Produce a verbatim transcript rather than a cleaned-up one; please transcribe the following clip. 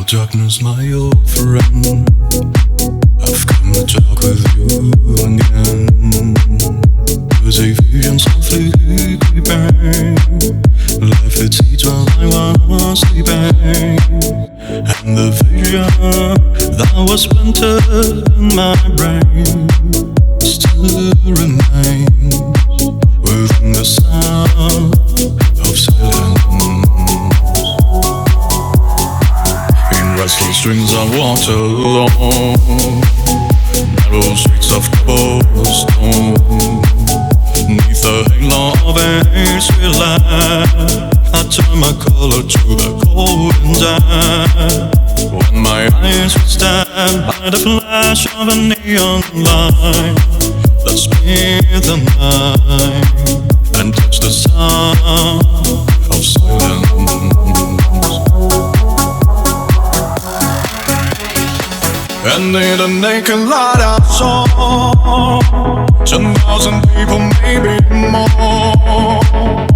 Darkness, my old friend, I've come to talk with you again. There's a vision softly creeping, life it seeds while I was sleeping, and the vision that was planted in my brain still remains within the sound of silence. Restless strings I walked alone, narrow streets of cobblestone, neath the halo of a street light, I turned my color to the golden tide. When my eyes were stabbed by the flash of a neon light that split the night and touched the sound of silence. And in the naked light I saw ten thousand people, maybe more.